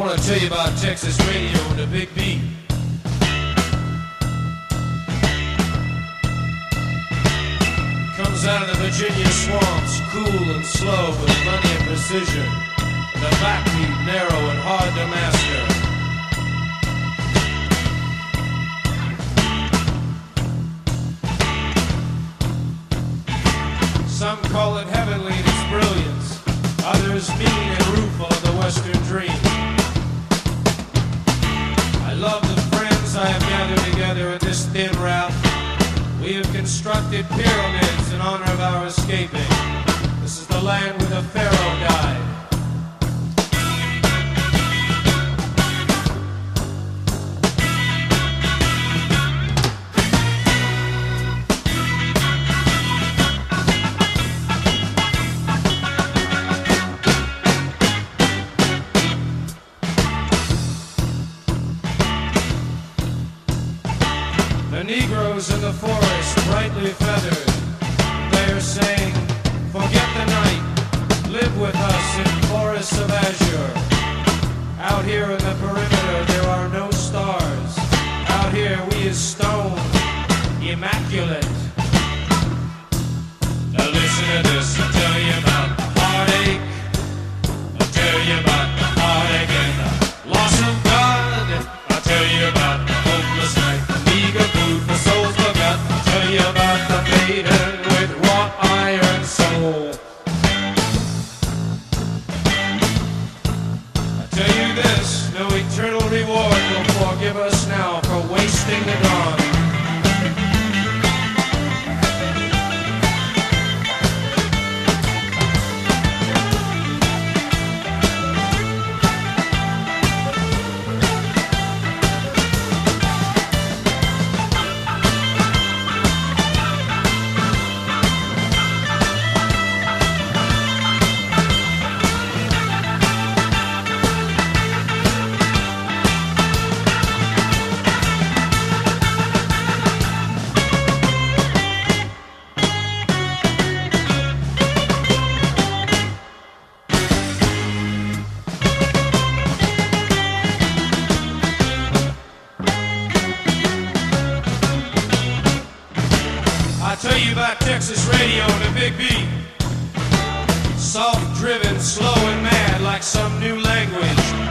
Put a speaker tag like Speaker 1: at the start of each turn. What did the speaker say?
Speaker 1: want to tell you about Texas radio and the big beat. Comes out of the Virginia swamps, cool and slow with plenty of precision. And the backbeat narrow and hard to master. Some call it heavenly in its brilliance, others mean and rueful of the Western dream. I love the friends I have gathered together in this thin route. We have constructed pyramids in honor of our escaping. This is the land where the Pharaoh died. The Negroes in the forest, brightly feathered, they are saying, forget the night, live with us in forests of azure. Out here in the perimeter there are no stars. Out here we is stone, immaculate. Now listen to this, I'll tell you about the heartache. I'll tell you about the heartache and the loss of God. I'll tell you about the hopeless night, the meager food for souls forgot. I'll tell you about the maiden with wrought iron soul. I'll tell you this, no eternal reward will forgive us now for wasting the dawn. I tell you about Texas radio and the big beat. Soft driven, slow and mad like some new language.